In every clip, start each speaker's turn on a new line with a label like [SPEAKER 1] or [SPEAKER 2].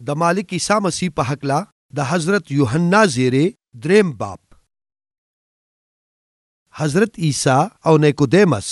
[SPEAKER 1] د مالک عیسی مسیح په حقله د حضرت یوحنا زیری 3 باب. حضرت عیسی او نیکودیمس.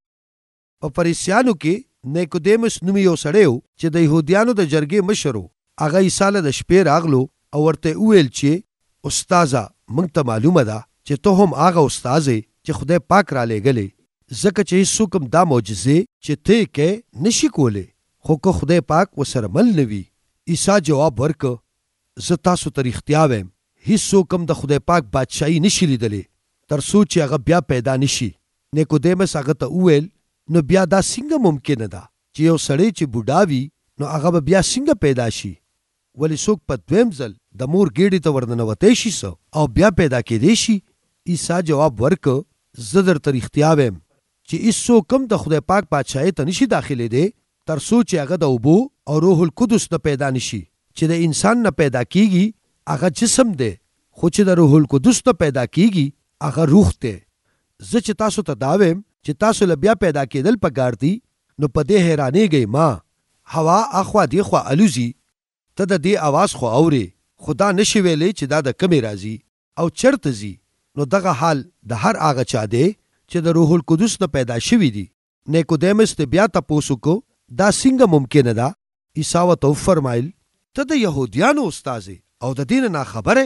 [SPEAKER 1] په فریسیانو کې نیکودیمس نومي یو سړی و چې د یهودیانو د جرګې مشر و. هغه عیسی له د شپې راغلو او ورته وویل چې استاذه موږ ته معلومه ده چې ته هم هغه استاذ یې چې خدای پاک را لېږلی، ځکه چې هېڅوک هم دا معجزې چې ته یې کوې نشي کولی، خو که خدای پاک ورسره مل نه وي. عیسی جواب ورکړ زه تاسو ته رښتیا وایم هېڅوک هم د خدای پاک بادشاهي نشي لیدلی تر څو چې هغه بیا پیدا نشي. نیکودیمس هغه ته وویل نو بیا دا څنګه ممکنه ده چې یو سړی چې بوډا وي نو هغه به بیا څنګه پیدا شي؟ ولې څوک په دویم ځل د مور ګېډې ته ورننوتی شي او بیا پیدا کېدی شي؟ عیسی جواب ورکړ زه درته رښتیا وایم چې هېڅوک هم د خدای پاک بادشاهۍ ته نشي داخلېدی تر څو چې هغه د اوبو او روح القدس نه پیدا نشي. چې د انسان نه پیدا کیږي هغه جسم دی، خو چې د روح القدس نه پیدا کیږي هغه روح دی. زه چې تاسو ته دا وایم چې تاسو له بیا پیدا کېدل پکار دي نو په دې حیرانېږئ ما. هوا اخوا دیخوا الوزي، ته د دې اواز خو اورې خو دا نشي ویلی چې دا د کمې راځي او چرته ځي. نو دغه حال د هر هغه چا دی چې د روح القدس نه پیدا شوي دي. نیکودیمس ته بیا تپوس وکړو دا څنګه ممکنه ده؟ عیسی ورته وفرمایل ته د یهودیانو استاذ او د دې نه ناخبره؟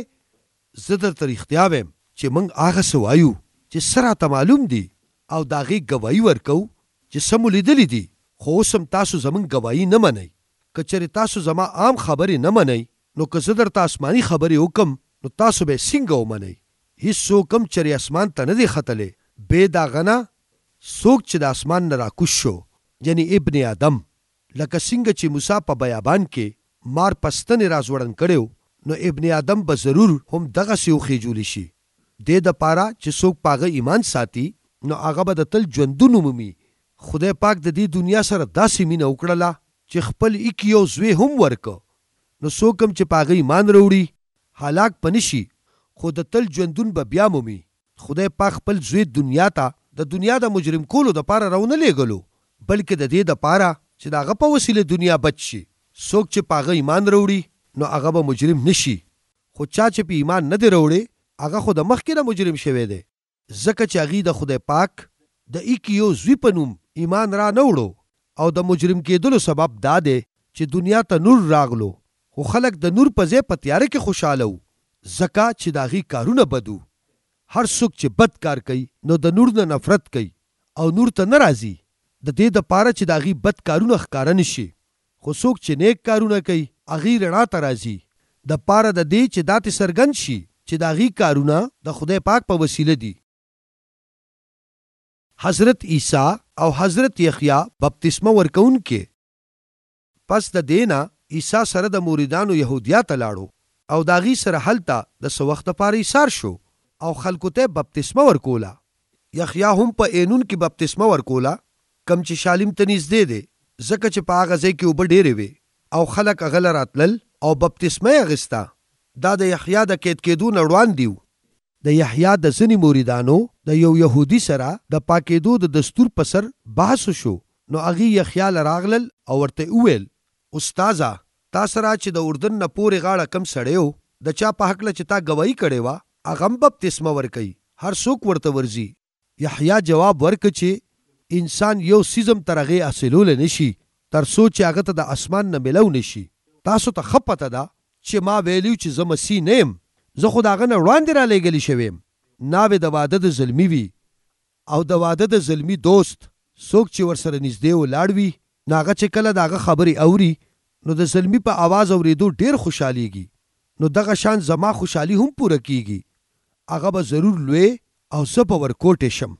[SPEAKER 1] زه درته رښتیا وایم چې موږ هغه څه وایو چې څه راته معلوم دي او د هغې ګواهي ورکوو چې څه مو لیدلي دي، خو اوس هم تاسو زموږ ګواهي نه منئ. که چېرې تاسو زما عام خبرې نه منئ نو که زه درته آسماني خبرې وکم نو تاسو به یې څنګه ومنئ؟ هېڅوک هم چېرې اسمان ته نه دی ختلی بې د هغه نه څوک چې د اسمان نه راکوز شو، یعنی ابن آدم. لکه څنګه چې موسی په بیابان کې مار په ستنې راځوړند کړی نو ابن آدم به ضرور هم دغسې وخېجولی شي. دې دپاره چې څوک په هغه ایمان ساتي نو هغه به د تل ژوندون ومومي. خدای پاک د دې دنیا سره داسې مینه وکړله چې خپل ایک یو زوی هم ورکړ، نو څوک هم چې په هغه ایمان راوړي هلاک به نشي خو د تل ژوندون به بیا مومي. خدای پاک خپل زوی دنیا ته د دنیا د مجرم کولو دپاره راونه لیږلو، بلکې د دې دپاره چې د هغه په وسیله دنیا بچ شي. څوک چې په هغه ایمان راوړي نو هغه به مجرم نشي، خو چا چې په ایمان نه دی راوړی هغه خو د مخکې نه مجرم شوی دی، ځکه چې هغې د خدای پاک د ایک یو زوی په نوم ایمان را نه وړو. او د مجرم کېدلو سبب دا دی چې دنیا ته نور راغلو، خو خلک د نور په ځای په تیاره کې خوشحاله وو، ځکه چې د هغې کارونه بد وو. هر څوک چې بد کار کوي نو د نور نه نفرت کوي او نور ته نه راځي، د دې دپاره چې د هغې بد کارونه ښکاره نشي. خو څوک چې نیک کارونه کوي هغې رڼا ته راځي دپاره د دې چې دا ترې څرګند شي چې د هغې کارونه د خدای پاک په وسیله دي. حضرت عیسی او حضرت یحیی بپتسمه ورکوونکي. پس د دې نه عیسی سره د مریدانو یهودیا ته لاړو او د هغې سره هلته د څه وخت دپاره ایثار شو او خلکو ته بپتسمه ورکوله. یحیی هم په اینون کې بپتسمه ورکوله کم چې شالیم ته نږدې دی، ځکه چې په هغه ځای کې اوبه ډېرې وې او خلک هغه له راتلل او بپتسمه یې اخیسته. دا د یحیی د قید کېدو نه وړاندې و. د یحیی د ځینې مریدانو د یو یهودي سره د پاکېدو د دستور په سر بحث شو، نو هغې یحیی له راغلل او ورته وویل استاذه تا سره چې د اردن نه پورې غاړه کم سړی و د چا په هکله چې تا ګواهي کړې وه هغه هم بپتسمه ورکوي، هر څوک ورته ورځي. یحیی جواب ورکړ چې انسان یو څیز هم تر هغې حاصلولی نشي تر څو چې هغه ته د اسمان نه میلو نشي. تاسو ته ښه پته ده چې ما ویلي چې زه مسیح نه یم، زه خو د هغه نه وړاندې را لېږلی شوی یم. ناوې د واده د زلمي وي او د واده د زلمي دوست څوک چې ورسره نږدې ولاړ وي نو هغه چې کله د هغه خبرې اوري نو د زلمي په اواز اورېدو ډېر خوشحالیږي، نو دغه شان زما خوشحالي هم پوره کیږي. هغه به ضرور لوی او زه به ورکوټې شم.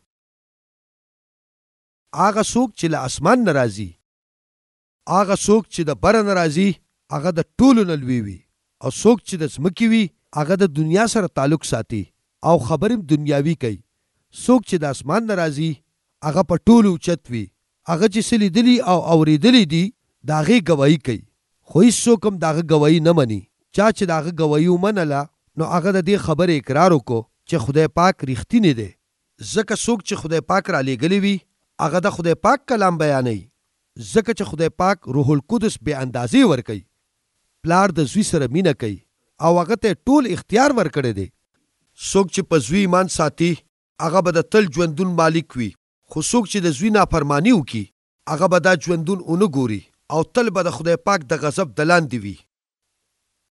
[SPEAKER 1] هغه څوک چې له اسمان نه راځي، هغه څوک چې د بره نه راځي هغه د ټولو نه لوی وي، او څوک چې د ځمکې وي هغه د دنیا سره تعلق ساتي او خبرې دنیاوي کوي. څوک چې د اسمان نه راځي هغه په ټولو اوچت وي، هغه چې څه لیدلي او اورېدلي دي د هغې ګواهي کوي، خو هېڅوک هم د هغه ګواهي نه مني. چا چې د هغه ګواهي ومنله نو هغه د دې خبرې اقرار وکړو چې خدای پاک رښتینی دی، ځکه څوک چې خدای پاک را لېږلی وي هغه د خدای پاک کلام بیانوي، ځکه چې خدای پاک روح القدس بې اندازې ورکوي. پلار د زوی سره مینه کوي او هغه ته ټول اختیار ورکړی دی. څوک چې په زوی ایمان ساتي هغه به د تل ژوندون مالک وي، خو څوک چې د زوی نافرمانی وکړي هغه به دا ژوندون ونه ګوري او تل به د خدای پاک د غضب د لاندې وي.